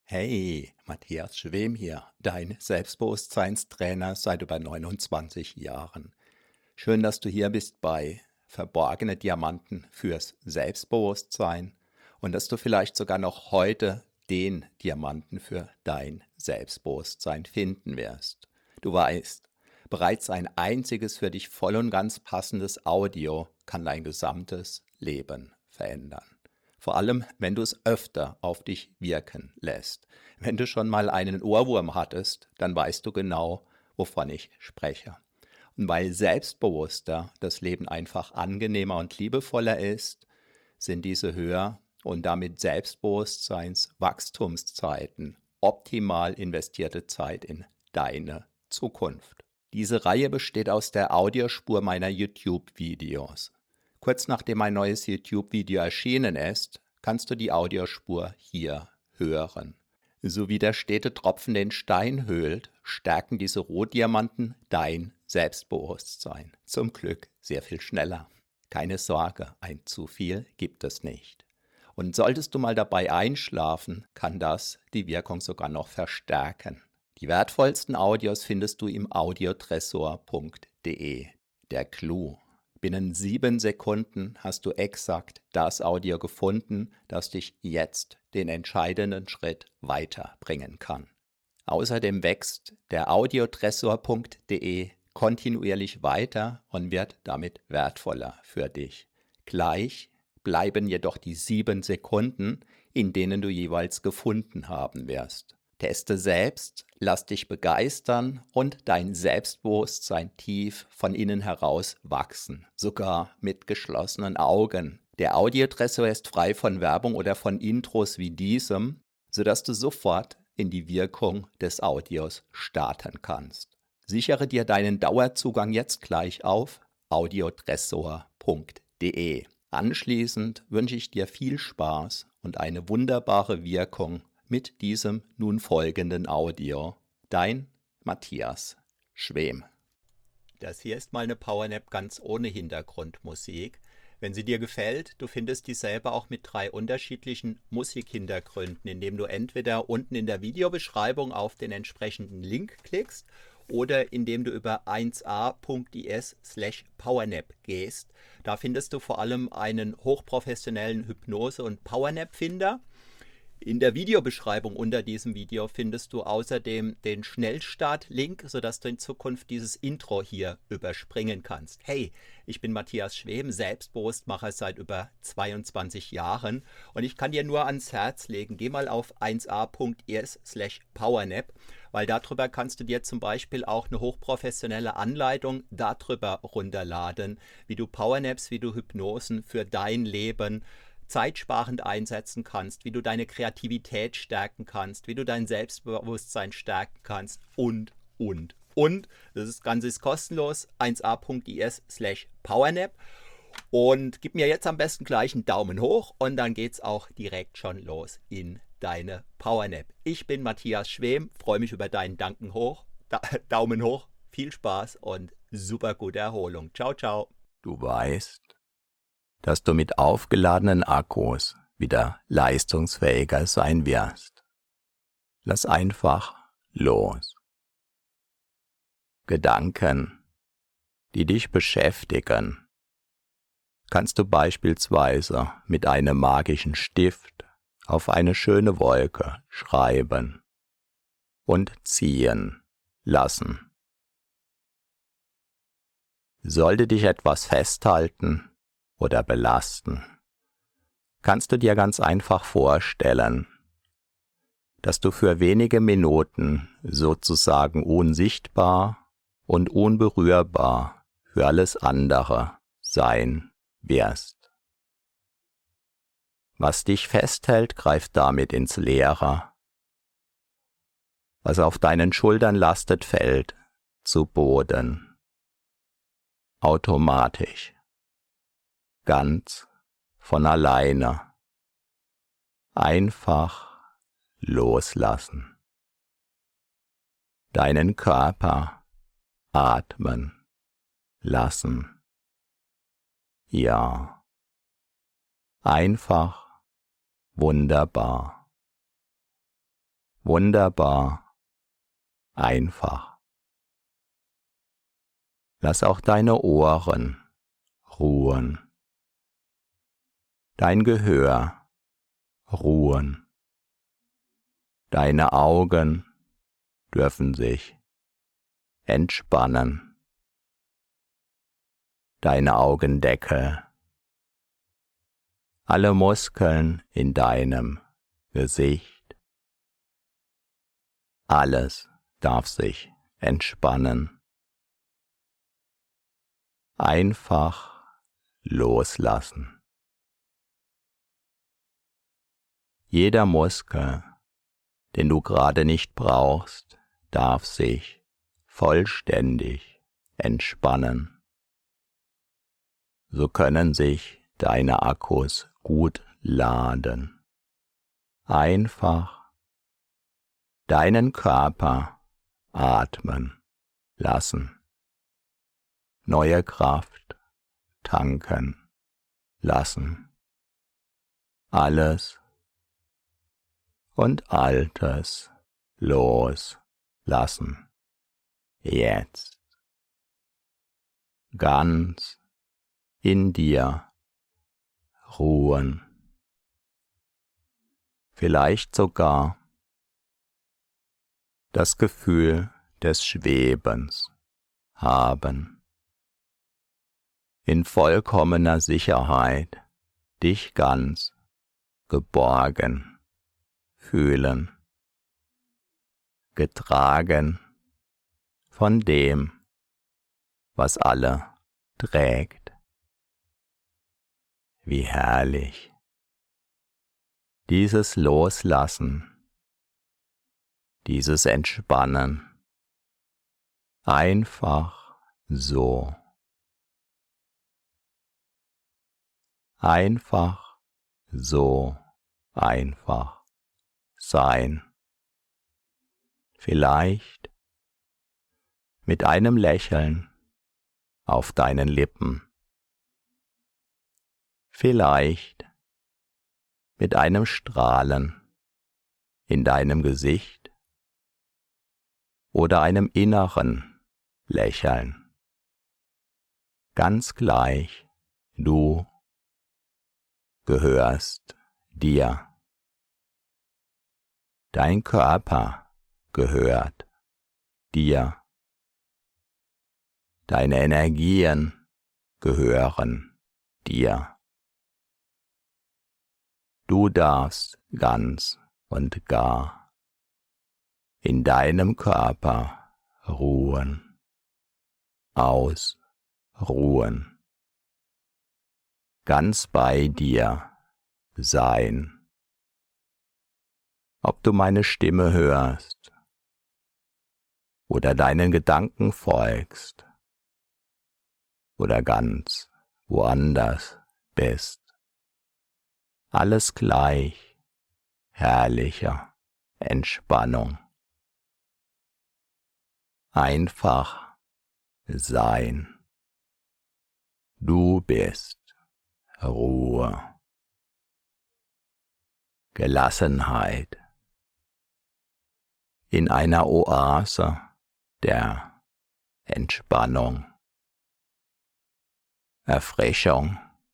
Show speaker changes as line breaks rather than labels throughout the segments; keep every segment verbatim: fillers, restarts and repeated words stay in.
Hey, Matthias Schwem hier, dein Selbstbewusstseinstrainer seit über neunundzwanzig Jahren. Schön, dass du hier bist bei Verborgene Diamanten fürs Selbstbewusstsein und dass du vielleicht sogar noch heute den Diamanten für dein Selbstbewusstsein finden wirst. Du weißt, bereits ein einziges für dich voll und ganz passendes Audio kann dein gesamtes Leben verändern. Vor allem, wenn du es öfter auf dich wirken lässt. Wenn du schon mal einen Ohrwurm hattest, dann weißt du genau, wovon ich spreche. Und weil selbstbewusster das Leben einfach angenehmer und liebevoller ist, sind diese Hör- und damit Selbstbewusstseinswachstumszeiten optimal investierte Zeit in deine Zukunft. Diese Reihe besteht aus der Audiospur meiner YouTube-Videos. Kurz nachdem ein neues YouTube-Video erschienen ist, kannst du die Audiospur hier hören. So wie der stete Tropfen den Stein höhlt, stärken diese Rohdiamanten dein Selbstbewusstsein. Zum Glück sehr viel schneller. Keine Sorge, ein zu viel gibt es nicht. Und solltest du mal dabei einschlafen, kann das die Wirkung sogar noch verstärken. Die wertvollsten Audios findest du im audiotresor punkt de. Der Clou. Binnen sieben Sekunden hast du exakt das Audio gefunden, das dich jetzt den entscheidenden Schritt weiterbringen kann. Außerdem wächst der audiotresor punkt de kontinuierlich weiter und wird damit wertvoller für dich. Gleich bleiben jedoch die sieben Sekunden, in denen du jeweils gefunden haben wirst. Teste selbst, lass dich begeistern und dein Selbstbewusstsein tief von innen heraus wachsen, sogar mit geschlossenen Augen. Der Audiotresor ist frei von Werbung oder von Intros wie diesem, sodass du sofort in die Wirkung des Audios starten kannst. Sichere dir deinen Dauerzugang jetzt gleich auf audiotresor punkt de. Anschließend wünsche ich dir viel Spaß und eine wunderbare Wirkung mit diesem nun folgenden Audio. Dein Matthias Schwem. Das hier ist mal eine Powernap ganz ohne Hintergrundmusik. Wenn sie dir gefällt, du findest dieselbe auch mit drei unterschiedlichen Musikhintergründen, indem du entweder unten in der Videobeschreibung auf den entsprechenden Link klickst oder indem du über eins a punkt is slash powernap gehst. Da findest du vor allem einen hochprofessionellen Hypnose- und Powernap-Finder. In der Videobeschreibung unter diesem Video findest du außerdem den Schnellstart-Link, sodass du in Zukunft dieses Intro hier überspringen kannst. Hey, ich bin Matthias Schwem, Selbstbewusstmacher seit über zweiundzwanzig Jahren und ich kann dir nur ans Herz legen, geh mal auf eins a punkt is slash powernap, weil darüber kannst du dir zum Beispiel auch eine hochprofessionelle Anleitung darüber runterladen, wie du Powernaps, wie du Hypnosen für dein Leben zeitsparend einsetzen kannst, wie du deine Kreativität stärken kannst, wie du dein Selbstbewusstsein stärken kannst und, und, und. Das Ganze ist kostenlos, eins a punkt is slash powernap. Und gib mir jetzt am besten gleich einen Daumen hoch und dann geht's auch direkt schon los in deine Powernap. Ich bin Matthias Schwem, freue mich über deinen Danken hoch, da, Daumen hoch, viel Spaß und super gute Erholung. Ciao, ciao.
Du weißt, dass du mit aufgeladenen Akkus wieder leistungsfähiger sein wirst. Lass einfach los. Gedanken, die dich beschäftigen, kannst du beispielsweise mit einem magischen Stift auf eine schöne Wolke schreiben und ziehen lassen. Sollte dich etwas festhalten oder belasten, kannst du dir ganz einfach vorstellen, dass du für wenige Minuten sozusagen unsichtbar und unberührbar für alles andere sein wirst. Was dich festhält, greift damit ins Leere. Was auf deinen Schultern lastet, fällt zu Boden. Automatisch. Ganz von alleine. Einfach loslassen. Deinen Körper atmen lassen. Ja, einfach wunderbar. Wunderbar, einfach. Lass auch deine Ohren ruhen, dein Gehör ruhen, deine Augen dürfen sich entspannen, deine Augendecke, alle Muskeln in deinem Gesicht, alles darf sich entspannen. Einfach loslassen. Jeder Muskel, den du gerade nicht brauchst, darf sich vollständig entspannen. So können sich deine Akkus gut laden. Einfach deinen Körper atmen lassen. Neue Kraft tanken lassen. Alles und Altes loslassen. Jetzt. Ganz in dir ruhen. Vielleicht sogar das Gefühl des Schwebens haben. In vollkommener Sicherheit dich ganz geborgen fühlen, getragen von dem, was alle trägt. Wie herrlich dieses Loslassen, dieses Entspannen, einfach so. Einfach so einfach sein. Vielleicht mit einem Lächeln auf deinen Lippen. Vielleicht mit einem Strahlen in deinem Gesicht oder einem inneren Lächeln. Ganz gleich, du gehörst dir. Dein Körper gehört dir. Deine Energien gehören dir. Du darfst ganz und gar in deinem Körper ruhen, ausruhen. Ganz bei dir sein. Ob du meine Stimme hörst oder deinen Gedanken folgst oder ganz woanders bist. Alles gleich herrlicher Entspannung. Einfach sein. Du bist Ruhe, Gelassenheit in einer Oase der Entspannung, Erfrischung,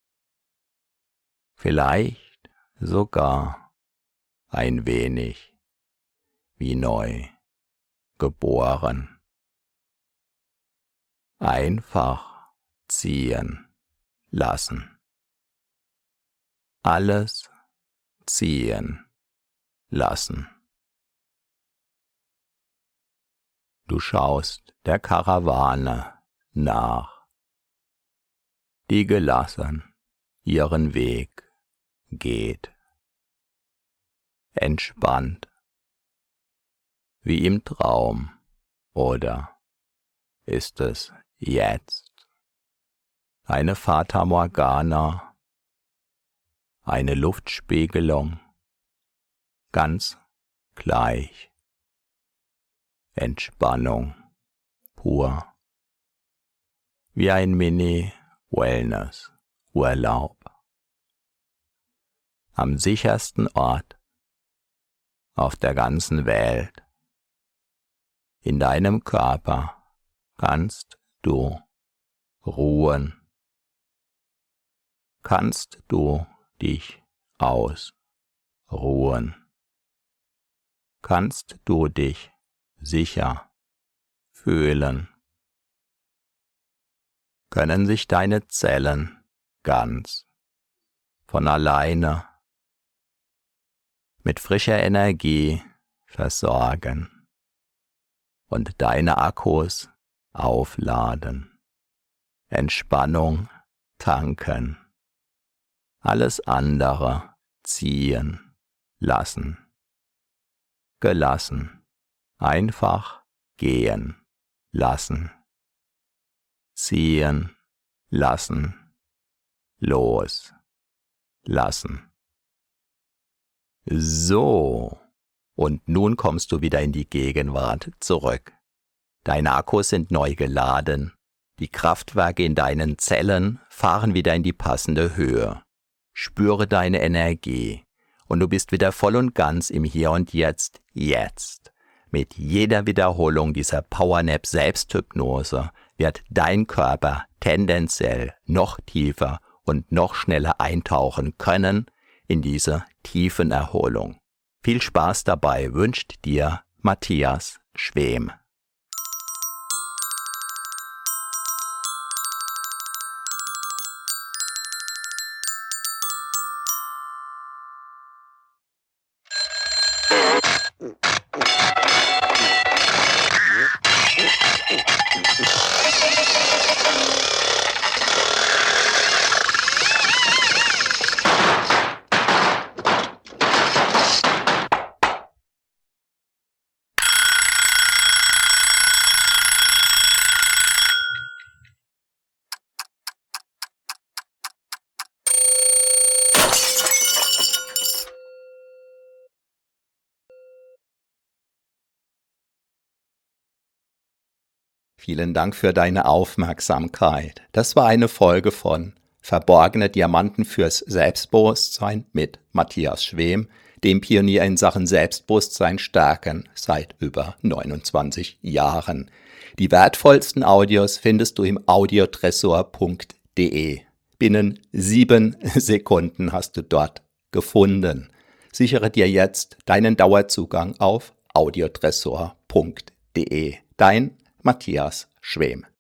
vielleicht sogar ein wenig wie neu geboren. Einfach ziehen lassen. Alles ziehen lassen. Du schaust der Karawane nach, die gelassen ihren Weg geht, entspannt, wie im Traum, oder ist es jetzt eine Fata Morgana, eine Luftspiegelung, ganz gleich. Entspannung pur, wie ein Mini-Wellness-Urlaub. Am sichersten Ort auf der ganzen Welt. In deinem Körper kannst du ruhen. Kannst du dich ausruhen. Kannst du dich sicher fühlen. Können sich deine Zellen ganz von alleine mit frischer Energie versorgen und deine Akkus aufladen, Entspannung tanken, alles andere ziehen lassen, gelassen, einfach gehen lassen, ziehen lassen, los lassen. So, und nun kommst du wieder in die Gegenwart zurück. Deine Akkus sind neu geladen, die Kraftwerke in deinen Zellen fahren wieder in die passende Höhe. Spüre deine Energie und du bist wieder voll und ganz im Hier und Jetzt, jetzt. Mit jeder Wiederholung dieser Powernap Selbsthypnose wird dein Körper tendenziell noch tiefer und noch schneller eintauchen können in diese tiefen Erholung. Viel Spaß dabei wünscht dir Matthias Schwem.
Vielen Dank für deine Aufmerksamkeit. Das war eine Folge von Verborgene Diamanten fürs Selbstbewusstsein mit Matthias Schwem, dem Pionier in Sachen Selbstbewusstsein stärken seit über neunundzwanzig Jahren. Die wertvollsten Audios findest du im audiotresor punkt de. Binnen sieben Sekunden hast du dort gefunden. Sichere dir jetzt deinen Dauerzugang auf audiotresor punkt de. Dein Matthias Schwem.